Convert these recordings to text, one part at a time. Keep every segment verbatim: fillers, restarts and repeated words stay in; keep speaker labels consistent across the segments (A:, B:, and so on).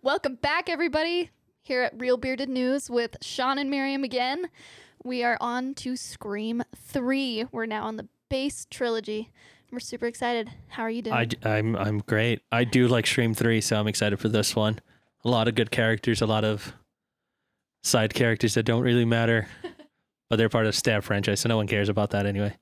A: Welcome back, everybody, here at Real Bearded News with Sean and Miriam again. We are on to Scream three. We're now on the base trilogy. We're super excited. How are you doing?
B: I, d- I'm, I'm great. I do like Scream three, so I'm excited for this one. A lot of good characters, a lot of side characters that don't really matter, but they're part of the Stab franchise, so no one cares about that anyway.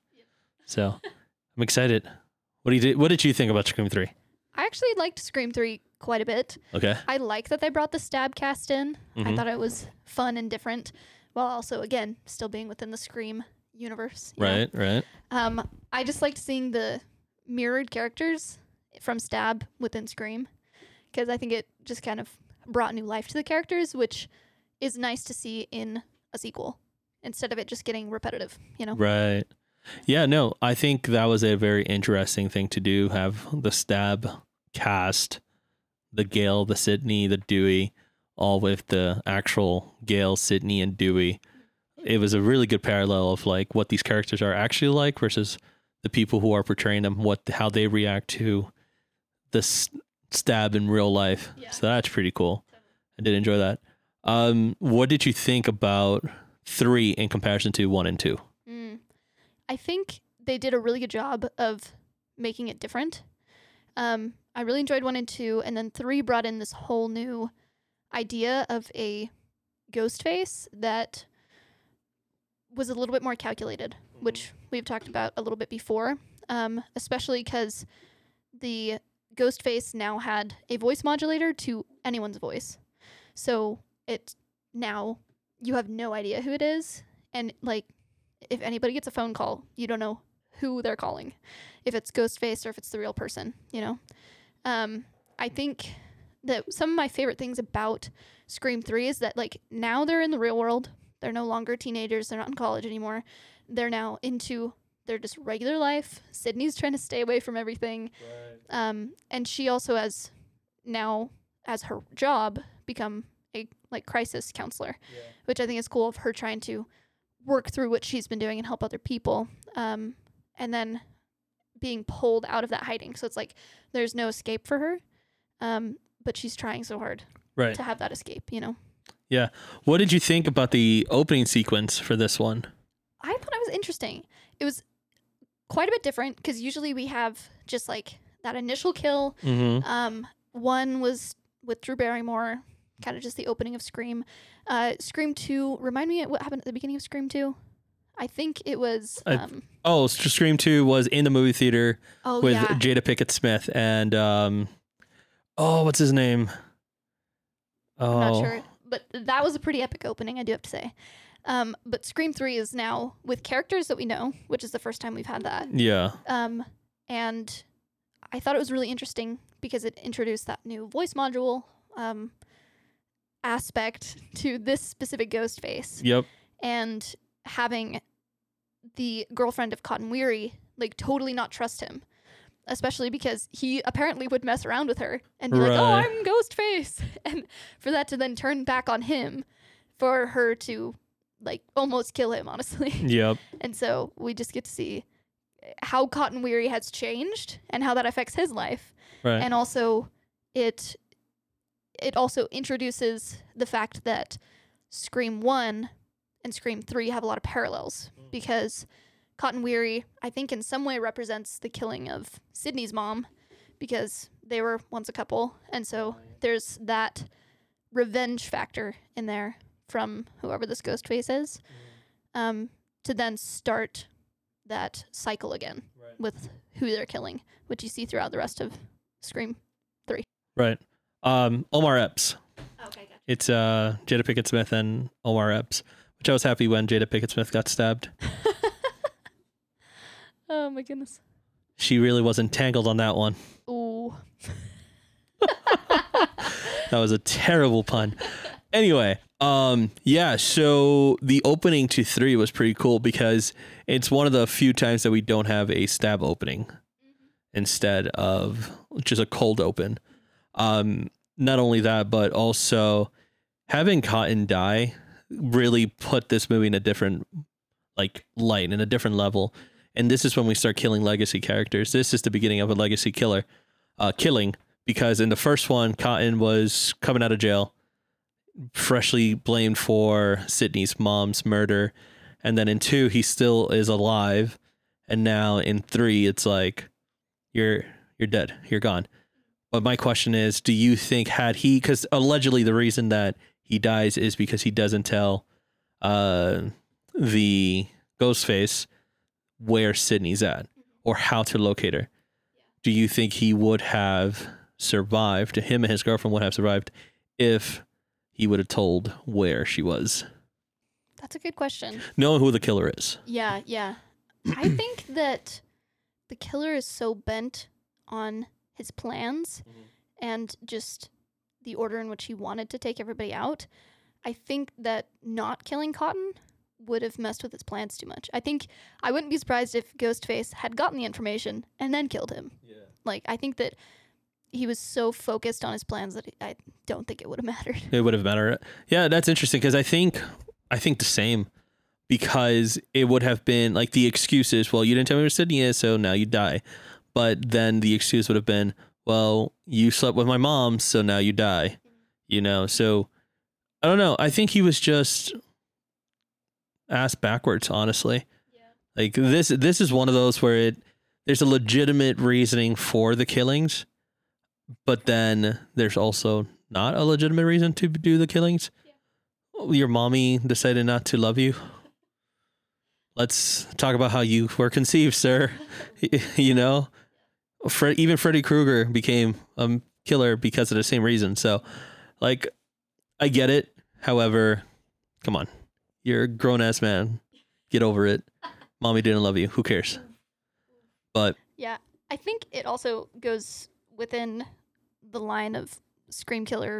B: So I'm excited. What do you do, What did you think about Scream three?
A: I actually liked Scream three quite a bit.
B: Okay.
A: I like that they brought the Stab cast in.
B: Mm-hmm.
A: I thought it was fun and different, while also, again, still being within the Scream universe. you know?
B: Right, right.
A: Um, I just liked seeing the mirrored characters from Stab within Scream, because I think it just kind of brought new life to the characters, which is nice to see in a sequel instead of it just getting repetitive, you know?
B: Right. Yeah, no, I think that was a very interesting thing to do, have the Stab cast, the Gale, the Sydney, the Dewey, all with the actual Gale, Sydney, and Dewey. It was a really good parallel of like what these characters are actually like versus the people who are portraying them, what how they react to the s- Stab in real life.
A: Yeah.
B: So that's pretty cool. I did enjoy that. Um, what did you think about three in comparison to one and two?
A: Mm. I think they did a really good job of making it different. Um, I really enjoyed one and two, and then three brought in this whole new idea of a ghost face that was a little bit more calculated, which we've talked about a little bit before, um, especially because the ghost face now had a voice modulator to anyone's voice. So it now you have no idea who it is, and like if anybody gets a phone call, you don't know who they're calling, if it's Ghostface or if it's the real person, you know? Um, I think that some of my favorite things about Scream three is that, like, now they're in the real world. They're no longer teenagers. They're not in college anymore. They're now into their just regular life. Sydney's trying to stay away from everything. Right. Um, and she also has now, as her job, become a, like, crisis counselor, yeah. which I think is cool of her trying to work through what she's been doing and help other people. Um, and then being pulled out of that hiding. So it's like there's no escape for her, um, but she's trying so hard
B: right.
A: to have that escape, you know?
B: Yeah. What did you think about the opening sequence for this one?
A: I thought it was interesting. It was quite a bit different because usually we have just like that initial kill.
B: Mm-hmm.
A: Um, one was with Drew Barrymore, kind of just the opening of Scream. Uh, Scream two, remind me what happened at the beginning of Scream two? I think it was... Um,
B: I, oh, Scream two was in the movie theater
A: oh,
B: with
A: yeah.
B: Jada Pinkett Smith and... Um, oh, what's his name? Oh.
A: I'm not sure. But that was a pretty epic opening, I do have to say. Um, but Scream three is now with characters that we know, which is the first time we've had that.
B: Yeah.
A: Um, and I thought it was really interesting because it introduced that new voice module um, aspect to this specific ghost face.
B: Yep.
A: And having the girlfriend of Cotton Weary like totally not trust him, especially because he apparently would mess around with her and be
B: right.
A: like, oh, I'm Ghostface. And for that to then turn back on him, for her to like almost kill him, honestly.
B: Yep.
A: And so we just get to see how Cotton Weary has changed and how that affects his life.
B: Right.
A: And also it it also introduces the fact that Scream one and Scream three have a lot of parallels because Cotton Weary, I think in some way represents the killing of Sydney's mom because they were once a couple. And so there's that revenge factor in there from whoever this ghost face is, um, to then start that cycle again right. with who they're killing, which you see throughout the rest of Scream three.
B: Right. Um, Omar Epps.
A: Okay, gotcha.
B: It's uh, Jada Pinkett Smith and Omar Epps, which I was happy when Jada Pinkett Smith got stabbed.
A: Oh my goodness.
B: She really was entangled on that one.
A: Ooh.
B: That was a terrible pun. Anyway, um, yeah, so the opening to three was pretty cool because it's one of the few times that we don't have a stab opening mm-hmm. instead of just a cold open. Um, not only that, but also having Cotton die really put this movie in a different like light, in a different level. And this is when we start killing legacy characters. This is the beginning of a legacy killer, uh, killing because in the first one, Cotton was coming out of jail, freshly blamed for Sydney's mom's murder. And then in two, he still is alive. And now in three, it's like, you're you're dead. You're gone. But my question is, do you think had he, because allegedly the reason that he dies is because he doesn't tell uh, the Ghostface where Sydney's at or how to locate her. Do you think he would have survived, him and his girlfriend would have survived if he would have told where she was?
A: That's a good question.
B: Knowing who the killer is.
A: Yeah, yeah. I think that the killer is so bent on his plans mm-hmm. and just the order in which he wanted to take everybody out. I think that not killing Cotton would have messed with his plans too much. I think I wouldn't be surprised if Ghostface had gotten the information and then killed him. Yeah. Like, I think that he was so focused on his plans that I don't think it would have mattered.
B: It would have mattered. Yeah, that's interesting because I think I think the same, because it would have been like the excuses, well, you didn't tell me where Sydney is, so now you die. But then the excuse would have been, well, you slept with my mom, so now you die. You know, so I don't know. I think he was just ass backwards, honestly. Yeah. Like this this is one of those where it there's a legitimate reasoning for the killings, but then there's also not a legitimate reason to do the killings. Yeah. Your mommy decided not to love you. Let's talk about how you were conceived, sir. You know, Fred, even Freddy Krueger became a killer because of the same reason. So, like, I get it. However, come on. You're a grown-ass man. Get over it. Mommy didn't love you. Who cares? But
A: yeah, I think it also goes within the line of Scream killer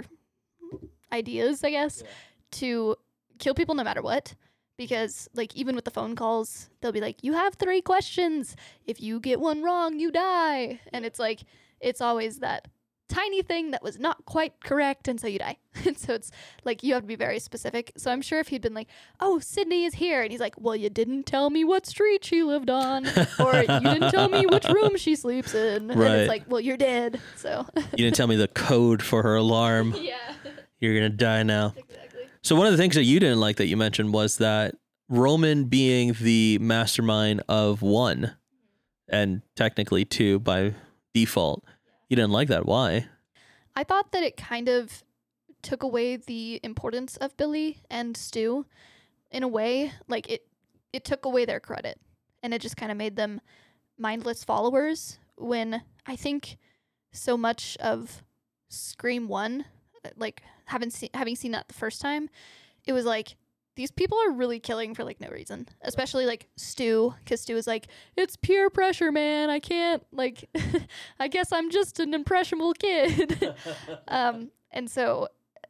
A: ideas, I guess, yeah. to kill people no matter what. Because, like, even with the phone calls, they'll be like, you have three questions. If you get one wrong, you die. And it's like, it's always that tiny thing that was not quite correct, and so you die. And so it's like, you have to be very specific. So I'm sure if he'd been like, oh, Sydney is here, and he's like, well, you didn't tell me what street she lived on, or you didn't tell me which room she sleeps in. Right. And it's like, well, you're dead. So
B: you didn't tell me the code for her alarm.
A: Yeah.
B: You're going to die now.
A: Exactly.
B: So one of the things that you didn't like that you mentioned was that Roman being the mastermind of one, and technically two by default, you didn't like that. Why?
A: I thought that it kind of took away the importance of Billy and Stu in a way. Like, it, it took away their credit, and it just kind of made them mindless followers, when I think so much of Scream one, like, having seen having seen that the first time, it was like, these people are really killing for like no reason, especially like Stu, because Stu is like, it's peer pressure, man. I can't, like, I guess I'm just an impressionable kid. um, and so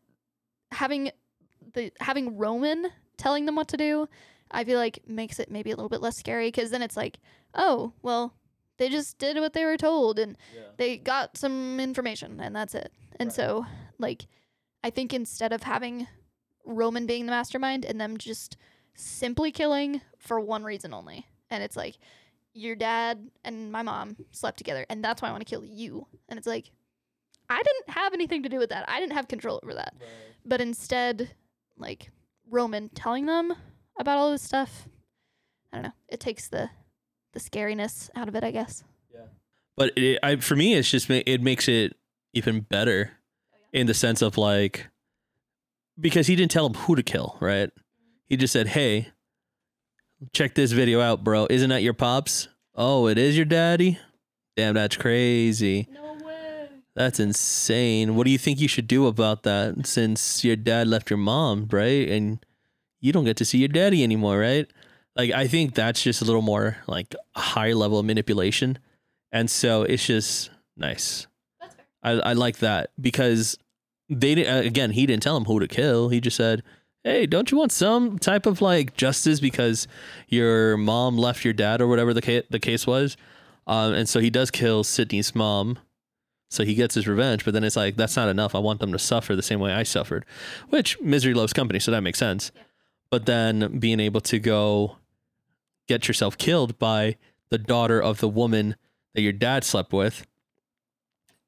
A: having the having Roman telling them what to do, I feel like makes it maybe a little bit less scary, because then it's like, oh, well, they just did what they were told, and yeah. they got some information, and that's it. And right. so, like, I think instead of having Roman being the mastermind and them just simply killing for one reason only, and it's like, your dad and my mom slept together, and that's why I want to kill you. And it's like, I didn't have anything to do with that. I didn't have control over that. Right. But instead, like, Roman telling them about all this stuff, I don't know. It takes the the scariness out of it, I guess.
B: Yeah. But it, I, for me, it's just, it makes it even better oh, yeah. in the sense of, like, because he didn't tell him who to kill, right? He just said, hey, check this video out, bro. Isn't that your pops? Oh, it is your daddy? Damn, that's crazy.
A: No way.
B: That's insane. What do you think you should do about that, since your dad left your mom, right? And you don't get to see your daddy anymore, right? Like, I think that's just a little more like a high level of manipulation. And so it's just nice.
A: That's fair.
B: I, I like that, because they didn't, again, he didn't tell him who to kill. He just said, hey, don't you want some type of like justice because your mom left your dad, or whatever the case, the case was. Um, and so he does kill Sydney's mom. So he gets his revenge, but then it's like, that's not enough. I want them to suffer the same way I suffered, which misery loves company. So that makes sense. Yeah. But then being able to go get yourself killed by the daughter of the woman that your dad slept with,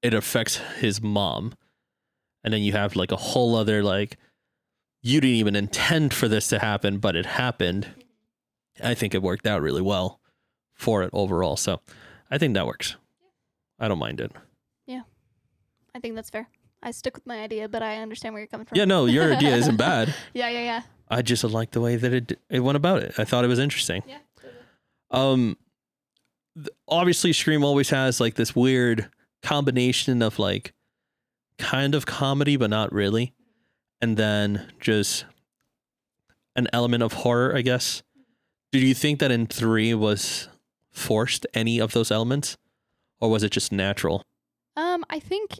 B: it affects his mom. And then you have like a whole other, like, you didn't even intend for this to happen, but it happened. I think it worked out really well for it overall. So I think that works. I don't mind it.
A: Yeah, I think that's fair. I stick with my idea, but I understand where you're coming from.
B: Yeah, no, your idea isn't bad.
A: Yeah, yeah, yeah.
B: I just like the way that it it went about it. I thought it was interesting.
A: Yeah. Totally.
B: Um, th- obviously, Scream always has like this weird combination of like kind of comedy, but not really, and then just an element of horror, I guess. Did you think that in three was forced, any of those elements, or was it just natural?
A: Um, I think,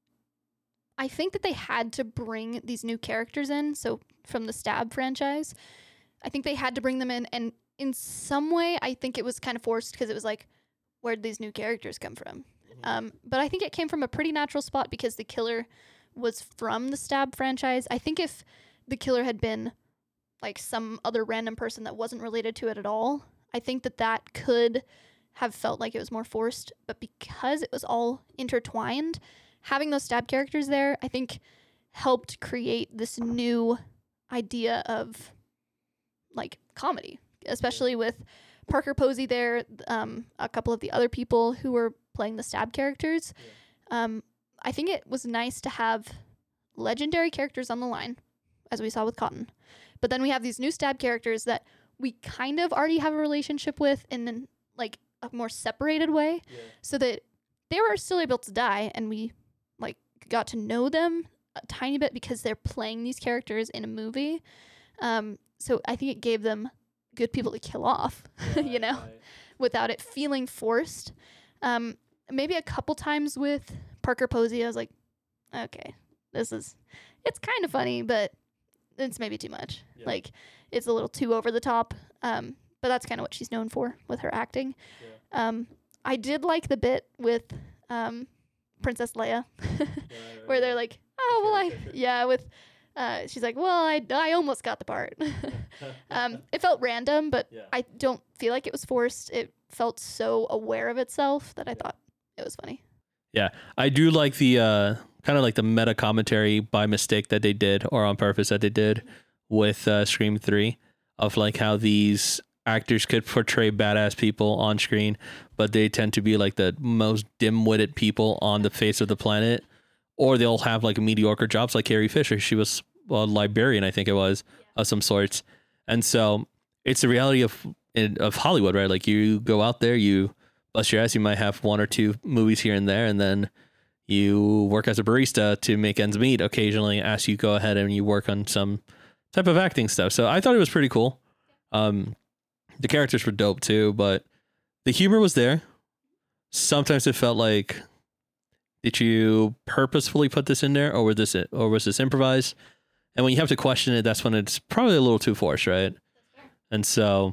A: I think that they had to bring these new characters in. So from the Stab franchise, I think they had to bring them in, and in some way, I think it was kind of forced because it was like, where did these new characters come from? Um, but I think it came from a pretty natural spot because the killer was from the Stab franchise. I think if the killer had been like some other random person that wasn't related to it at all, I think that that could have felt like it was more forced. But because it was all intertwined, having those Stab characters there, I think helped create this new idea of like comedy, especially with Parker Posey there, um, a couple of the other people who were playing the Stab characters. Yeah. Um, I think it was nice to have legendary characters on the line, as we saw with Cotton. But then we have these new Stab characters that we kind of already have a relationship with in an, like a more separated way, yeah. so that they were still able to die, and we like got to know them a tiny bit because they're playing these characters in a movie. Um, so I think it gave them good people to kill off, right, you know, right. without it feeling forced. Um, maybe a couple times with Parker Posey, I was like, okay, this is, it's kind of funny, but it's maybe too much. Yeah. Like, it's a little too over the top. Um, but that's kind of what she's known for with her acting. Yeah. Um, I did like the bit with um, Princess Leia, yeah, right, where they're like, oh, well, I, yeah, with, uh, she's like, well, I, I almost got the part. um, it felt random, but yeah. I don't feel like it was forced. It felt so aware of itself that I yeah. thought it was funny.
B: Yeah, I do like the uh, kind of like the meta commentary by mistake that they did, or on purpose that they did with uh, Scream three, of like how these actors could portray badass people on screen, but they tend to be like the most dim-witted people on the face of the planet, or they'll have like mediocre jobs, like Carrie Fisher. She was a librarian, I think it was, yeah. of some sorts. And so it's the reality of of Hollywood, right? Like, you go out there, you bust your ass, you might have one or two movies here and there, and then you work as a barista to make ends meet occasionally, as you go ahead and you work on some type of acting stuff. So I thought it was pretty cool. Um, the characters were dope too, but the humor was there. Sometimes it felt like, did you purposefully put this in there, or was this it, or was this improvised? And when you have to question it, that's when it's probably a little too forced, right? And so,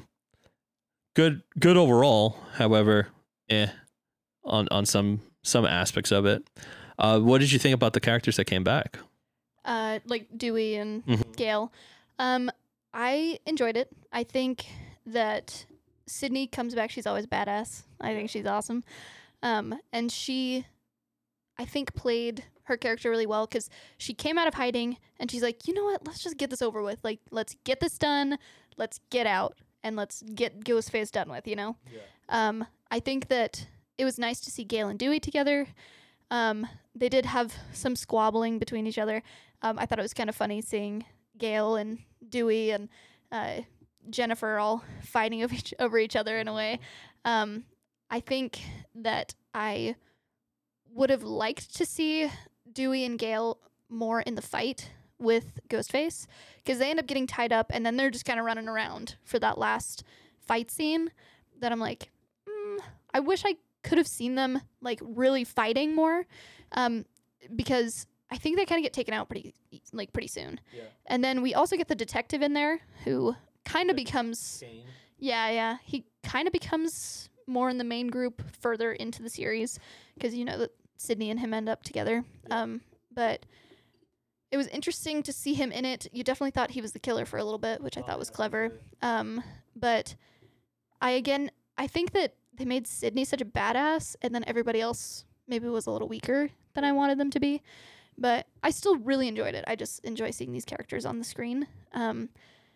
B: good, good overall. However, eh, on on some some aspects of it. Uh, what did you think about the characters that came back?
A: Uh, like Dewey and mm-hmm. Gale. Um, I enjoyed it. I think that Sydney comes back. She's always badass. I think she's awesome. Um, and she, I think, played her character really well, because she came out of hiding and she's like, you know what? Let's just get this over with. Like, let's get this done. Let's get out and let's get Ghostface done with, you know? Yeah. Um, I think that it was nice to see Gale and Dewey together. Um, they did have some squabbling between each other. Um, I thought it was kind of funny seeing Gale and Dewey and uh, Jennifer all fighting over each, over each other in a way. Um, I think that I would have liked to see Dewey and Gale more in the fight with Ghostface, because they end up getting tied up and then they're just kind of running around for that last fight scene that I'm like, mm, I wish I could have seen them like really fighting more, um, because I think they kind of get taken out pretty like pretty soon. Yeah. And then we also get the detective in there who kind of becomes Kane. yeah yeah he kind of becomes more in the main group further into the series, because you know that Sydney and him end up together. Yeah. Um, but it was interesting to see him in it. You definitely thought he was the killer for a little bit, which I oh, thought was yeah, clever. Um, but I again I think that they made Sydney such a badass, and then everybody else maybe was a little weaker than I wanted them to be. But I still really enjoyed it. I just enjoy seeing these characters on the screen. Um,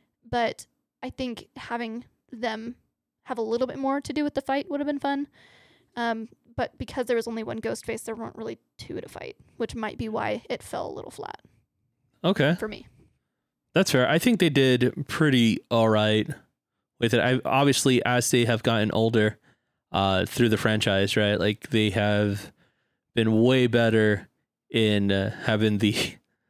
A: but I think having them have a little bit more to do with the fight would have been fun. Um, but because there was only one Ghostface, there weren't really two to fight, which might be why it fell a little flat.
B: Okay.
A: For me.
B: That's fair. I think they did pretty all right with it. I obviously, as they have gotten older uh, through the franchise, right? Like they have been way better in uh, having the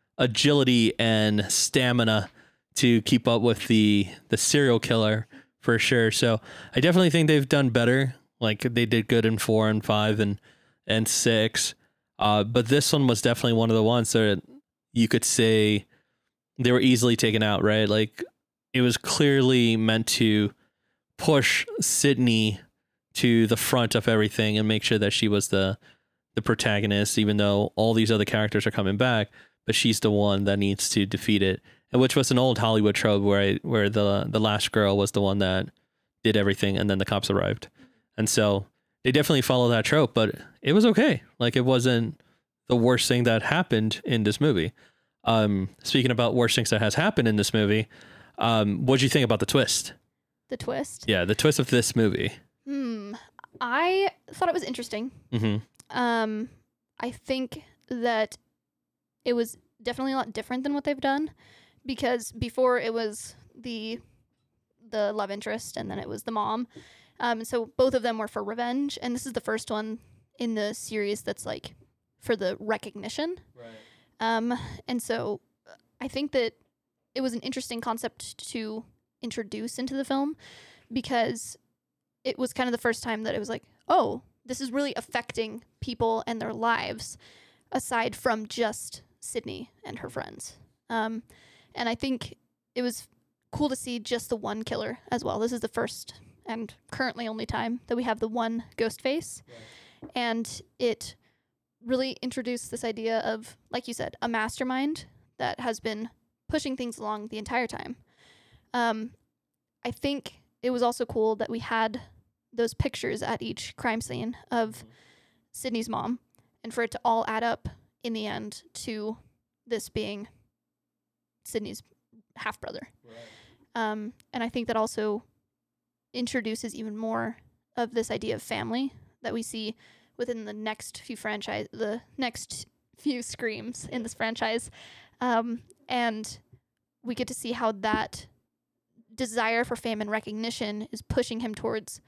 B: agility and stamina to keep up with the the serial killer for sure. So I definitely think they've done better. Like they did good in four and five and and six. Uh, but this one was definitely one of the ones that you could say they were easily taken out, right? Like it was clearly meant to push Sydney to the front of everything and make sure that she was the the protagonist, even though all these other characters are coming back, but she's the one that needs to defeat it. And which was an old Hollywood trope where I, where the the last girl was the one that did everything and then the cops arrived. And so they definitely follow that trope, but it was okay. Like it wasn't the worst thing that happened in this movie. Um, speaking about worst things that has happened in this movie, um, what do you think about the twist?
A: The twist?
B: Yeah, the twist of this movie.
A: Hmm. I thought it was interesting.
B: Mm-hmm.
A: Um, I think that it was definitely a lot different than what they've done, because before it was the the love interest and then it was the mom. Um, so both of them were for revenge, and this is the first one in the series that's like for the recognition.
B: Right.
A: Um, and so I think that it was an interesting concept to introduce into the film, because it was kind of the first time that it was like, oh, this is really affecting people and their lives aside from just Sydney and her friends. Um, and I think it was cool to see just the one killer as well. This is the first and currently only time that we have the one Ghostface. Right. And it really introduced this idea of, like you said, a mastermind that has been pushing things along the entire time. Um, I think it was also cool that we had those pictures at each crime scene of mm-hmm. Sydney's mom, and for it to all add up in the end to this being Sydney's half-brother. Right. Um, and I think that also introduces even more of this idea of family that we see within the next few franchise, the next few Screams in this franchise. Um, and we get to see how that desire for fame and recognition is pushing him towards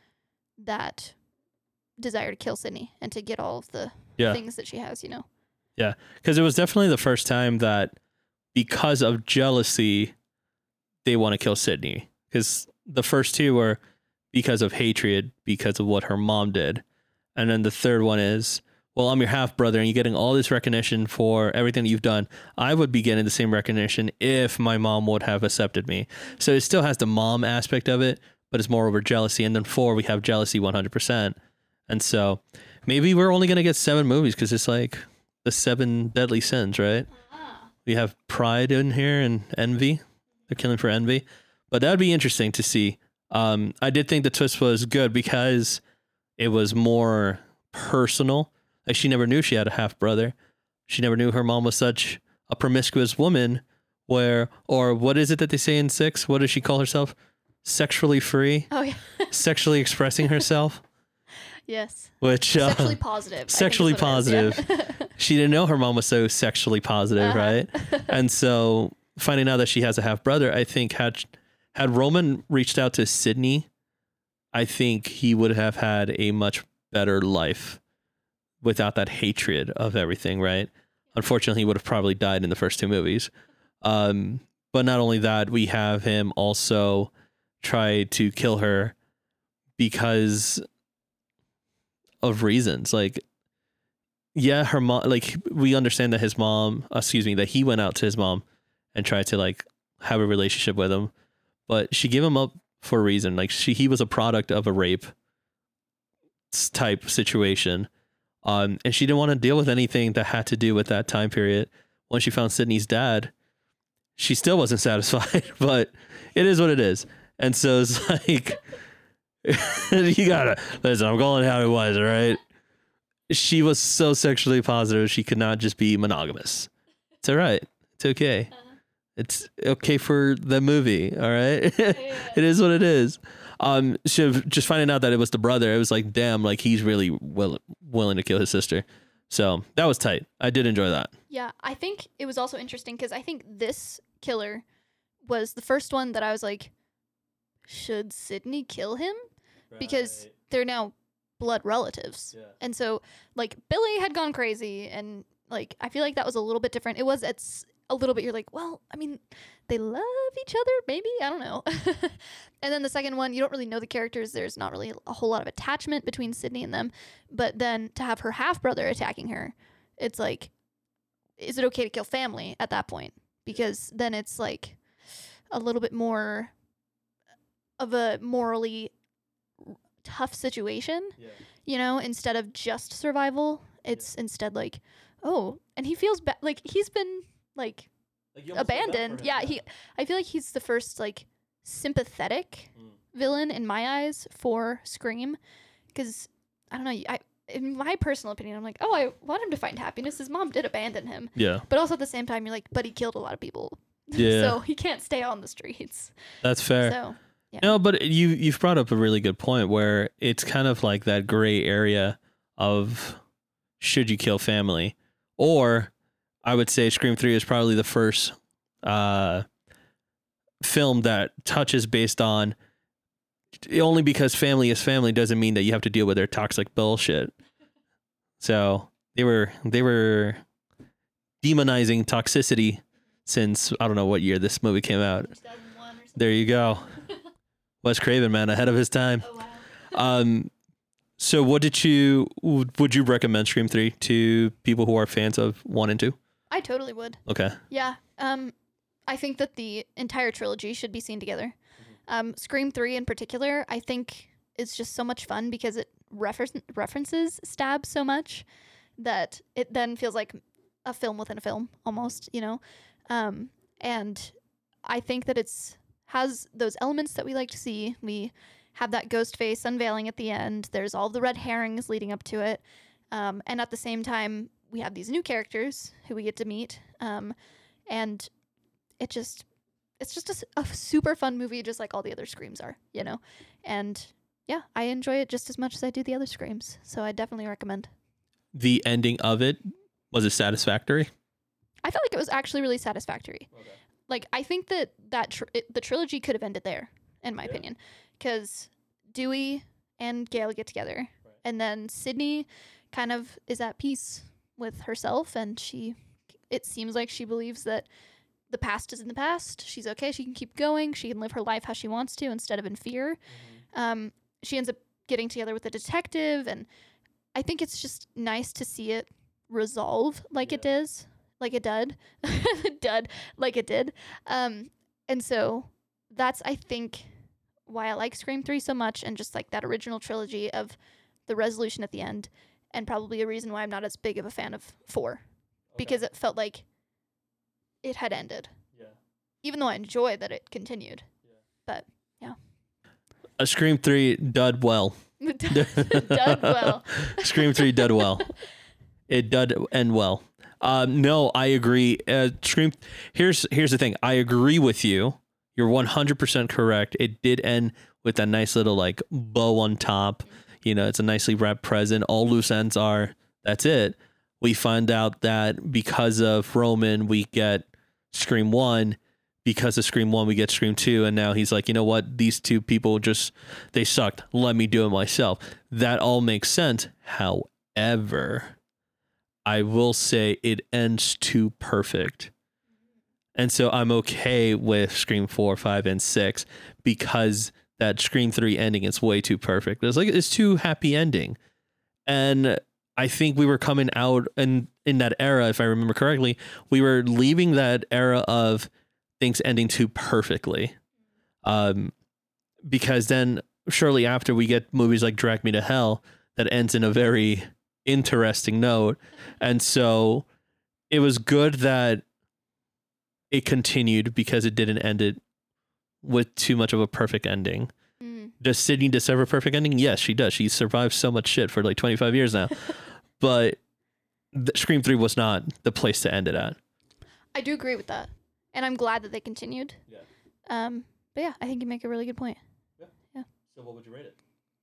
A: that desire to kill Sydney and to get all of the yeah. things that she has, you know?
B: Yeah, because it was definitely the first time that because of jealousy, they want to kill Sydney. Because the first two were because of hatred, because of what her mom did. And then the third one is, well, I'm your half brother and you're getting all this recognition for everything that you've done. I would be getting the same recognition if my mom would have accepted me. So it still has the mom aspect of it, but it's more over jealousy. And then four, we have jealousy one hundred percent. And so maybe we're only going to get seven movies because it's like the seven deadly sins, right? Uh-huh. We have pride in here and envy. They're killing for envy. But that would be interesting to see. Um, I did think the twist was good because it was more personal. Like she never knew she had a half brother. She never knew her mom was such a promiscuous woman where, or what is it that they say in six? What does she call herself? Sexually free.
A: Oh yeah.
B: Sexually expressing herself.
A: Yes.
B: Which uh,
A: sexually positive.
B: Sexually positive. Yeah. She didn't know her mom was so sexually positive, uh-huh. right? And so finding out that she has a half brother, I think had had Roman reached out to Sydney, I think he would have had a much better life without that hatred of everything, right? Unfortunately, he would have probably died in the first two movies. Um, but not only that, we have him also try to kill her because of reasons. Like, yeah, her mom, like, we understand that his mom, excuse me, that he went out to his mom and tried to, like, have a relationship with him. But she gave him up for a reason. Like, she, he was a product of a rape type situation. Um, and she didn't want to deal with anything that had to do with that time period. When she found Sydney's dad, she still wasn't satisfied, but it is what it is. And so it's like, you gotta, listen, I'm calling it how it was, all right? she was so sexually positive she could not just be monogamous. It's all right. It's okay.
A: Uh-huh.
B: It's okay for the movie. All right.
A: Yeah.
B: It is what it is. Um, so just finding out that it was the brother, it was like, damn, like he's really will, willing to kill his sister. So that was tight. I did enjoy that.
A: Yeah, I think it was also interesting because I think this killer was the first one that I was like, should Sydney kill him? Because they're now blood relatives.
B: Yeah.
A: And so, like, Billy had gone crazy, and, like, I feel like that was a little bit different. It was it's a little bit, you're like, well, I mean, they love each other, maybe? I don't know. And then the second one, you don't really know the characters. There's not really a whole lot of attachment between Sydney and them. But then to have her half-brother attacking her, it's like, is it okay to kill family at that point? Because then it's, like, a little bit more of a morally tough situation, yeah. You know, instead of just survival. It's yeah. instead like, oh, and he feels bad. Like, he's been, like, like abandoned. Yeah, he. I feel like he's the first, like, sympathetic mm. villain in my eyes for Scream, because I don't know. I in my personal opinion, I'm like, oh, I want him to find happiness. His mom did abandon him. Yeah. But also at the same time, you're like, but he killed a lot of people. Yeah. So he can't stay on the streets.
B: That's fair.
A: So. Yeah.
B: No, but you you've brought up a really good point where it's kind of like that gray area of should you kill family, or I would say Scream three is probably the first uh, film that touches based on only because family is family doesn't mean that you have to deal with their toxic bullshit. So they were they were demonizing toxicity since I don't know what year this movie came out. There you go. Wes Craven, man, ahead of his time. Oh, wow. um, so what did you, would you recommend Scream three to people who are fans of one and two?
A: I totally would.
B: Okay.
A: Yeah. Um, I think that the entire trilogy should be seen together. Mm-hmm. Um, Scream three in particular, I think is just so much fun because it refer- references Stab so much that it then feels like a film within a film almost, you know? Um, and I think that it's, has those elements that we like to see. We have that ghost face unveiling at the end. There's all the red herrings leading up to it. Um, and at the same time, we have these new characters who we get to meet. Um, and it just, it's just a, a super fun movie, just like all the other Screams are, you know? And yeah, I enjoy it just as much as I do the other Screams. So I definitely recommend.
B: The ending of it, was it satisfactory?
A: I felt like it was actually really satisfactory. Okay. Like, I think that, that tr- it, the trilogy could have ended there, in my yeah. opinion. Because Dewey and Gale get together. Right. And then Sydney kind of is at peace with herself. And she, it seems like she believes that the past is in the past. She's okay. She can keep going. She can live her life how she wants to instead of in fear. Mm-hmm. Um, she ends up getting together with a detective. And I think it's just nice to see it resolve like yeah. it is. Like it did, dud, like it did. Um, and so that's, I think, why I like Scream three so much, and just like that original trilogy of the resolution at the end, and probably a reason why I'm not as big of a fan of four, okay. because it felt like it had ended. Yeah. Even though I enjoy that it continued. Yeah. But, yeah.
B: A Scream three dud well.
A: Dud well.
B: Scream three dud well. It dud end well. Um, no, I agree. Uh, Scream. Here's here's the thing. I agree with you. You're one hundred percent correct. It did end with a nice little like bow on top. You know, it's a nicely wrapped present. All loose ends are. That's it. We find out that because of Roman, we get Scream one. Because of Scream one, we get Scream two. And now he's like, you know what? These two people just, they sucked. Let me do it myself. That all makes sense. However, I will say it ends too perfect. And so I'm okay with Scream four, five, and six because that Scream three ending is way too perfect. It's like, it's too happy ending. And I think we were coming out in, in that era, if I remember correctly, we were leaving that era of things ending too perfectly. Um, because then shortly after we get movies like Drag Me to Hell that ends in a very interesting note. And so it was good that it continued because it didn't end it with too much of a perfect ending. Mm. Does Sydney deserve a perfect ending? Yes, she does. She survived so much shit for like twenty-five years now. but the, Scream three was not the place to end it at.
A: I do agree with that. And I'm glad that they continued.
B: Yeah.
A: Um, but yeah, I think you make a really good point.
B: Yeah.
A: Yeah.
B: So what would you rate it?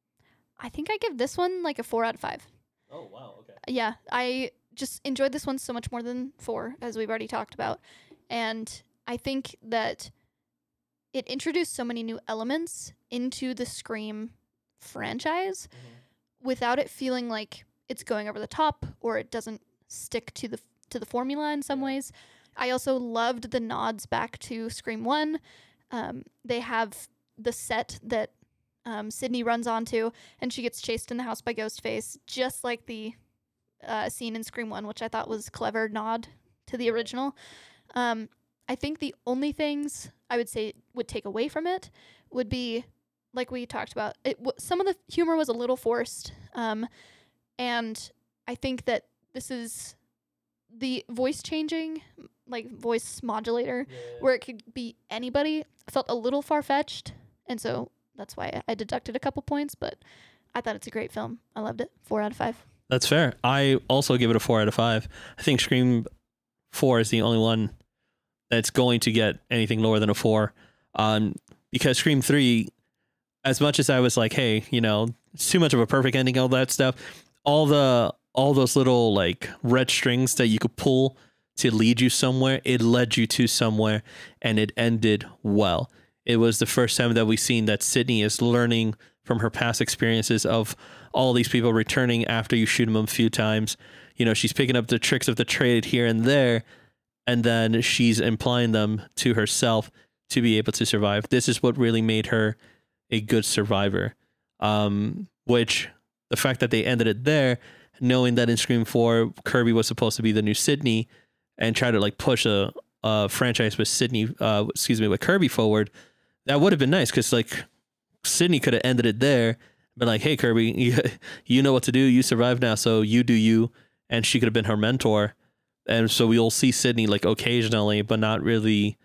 A: I think I give this one like a four out of five.
B: Oh, wow. Okay.
A: Yeah, I just enjoyed this one so much more than four, as we've already talked about. And I think that it introduced so many new elements into the Scream franchise mm-hmm. without it feeling like it's going over the top or it doesn't stick to the to the formula in some ways. I also loved the nods back to Scream one. Um, they have the set that um, Sydney runs onto, and she gets chased in the house by Ghostface, just like the uh, scene in Scream one, which I thought was clever nod to the original. Um, I think the only things I would say would take away from it would be, like we talked about, it w- some of the humor was a little forced, um, and I think that this is the voice changing, like voice modulator, yeah. where it could be anybody, felt a little far-fetched, and so that's why I deducted a couple points, but I thought it's a great film. I loved it. Four out of five.
B: That's fair. I also give it a four out of five. I think Scream four is the only one that's going to get anything lower than a four. Um, because Scream three, as much as I was like, hey, you know, it's too much of a perfect ending, all that stuff, all the all those little like red strings that you could pull to lead you somewhere, it led you to somewhere, and it ended well. It was the first time that we've seen that Sydney is learning from her past experiences of all these people returning after you shoot them a few times. You know, she's picking up the tricks of the trade here and there, and then she's applying them to herself to be able to survive. This is what really made her a good survivor. Um, which the fact that they ended it there, knowing that in Scream four, Kirby was supposed to be the new Sydney and try to like push a, a franchise with Sydney, uh, excuse me, with Kirby forward, that would have been nice because like Sydney could have ended it there, been like, hey, Kirby, you, you know what to do. You survived now, so you do you. And she could have been her mentor. And so we'll see Sydney like occasionally, but not really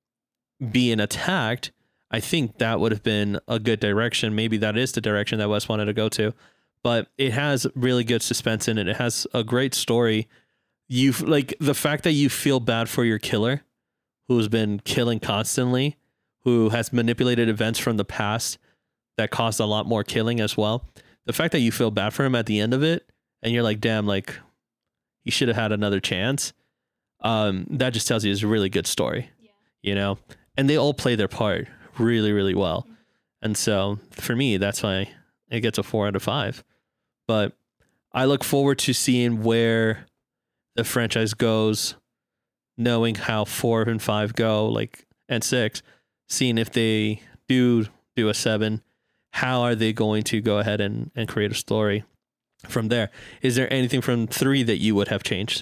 B: being attacked. I think that would have been a good direction. Maybe that is the direction that Wes wanted to go to. But it has really good suspense in it. It has a great story. You like the fact that you feel bad for your killer, who's been killing constantly, who has manipulated events from the past that caused a lot more killing as well. The fact that you feel bad for him at the end of it, and you're like, damn, like he should have had another chance. Um, that just tells you it's a really good story, yeah. you know. And they all play their part really, really well. Mm-hmm. And so for me, that's why it gets a four out of five. But I look forward to seeing where the franchise goes, knowing how four and five go, like, and six, seeing if they do do a seven, how are they going to go ahead and, and create a story from there? Is there anything from three that you would have changed?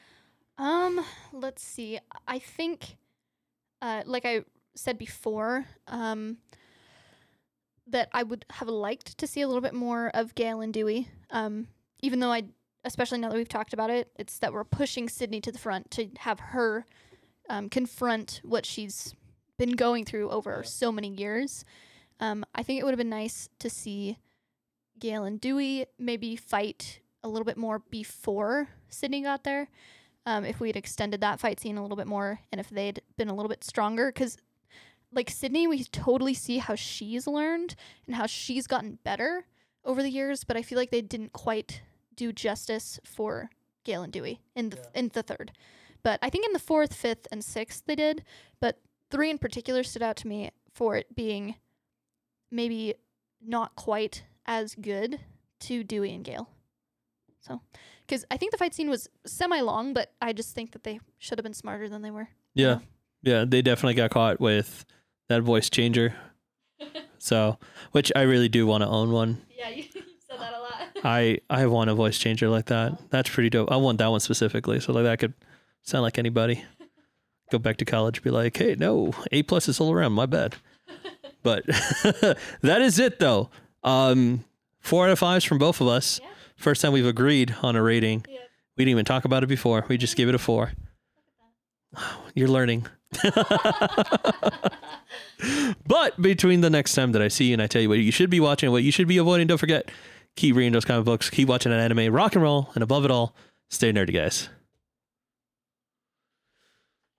A: Um, let's see. I think, uh, like I said before, um, that I would have liked to see a little bit more of Gale and Dewey. Um, even though I, especially now that we've talked about it, it's that we're pushing Sydney to the front to have her um, confront what she's been going through over yeah. so many years. Um, I think it would have been nice to see Gale and Dewey maybe fight a little bit more before Sydney got there. Um, if we had extended that fight scene a little bit more, and if they'd been a little bit stronger, because like Sydney, we totally see how she's learned and how she's gotten better over the years, but I feel like they didn't quite do justice for Gale and Dewey in the yeah. in the third. But I think in the fourth, fifth, and sixth they did, but three in particular stood out to me for it being maybe not quite as good to Dewey and Gale. So, because I think the fight scene was semi-long, but I just think that they should have been smarter than they were.
B: Yeah.
A: You know?
B: Yeah, they definitely got caught with that voice changer. So, which I really do want to own one.
A: Yeah, you said that a lot.
B: I, I want a voice changer like that. That's pretty dope. I want that one specifically. So like that could sound like anybody. Go back to college, be like, hey, no, A plus is all around. My bad. But that is it, though. Um, four out of fives from both of us. Yeah. First time we've agreed on a rating. Yeah. We didn't even talk about it before. We just gave it a four. You're learning. But between the next time that I see you and I tell you what you should be watching, what you should be avoiding, don't forget, Keep reading those comic books. Keep watching that anime. Rock and roll. And above it all, stay nerdy, guys.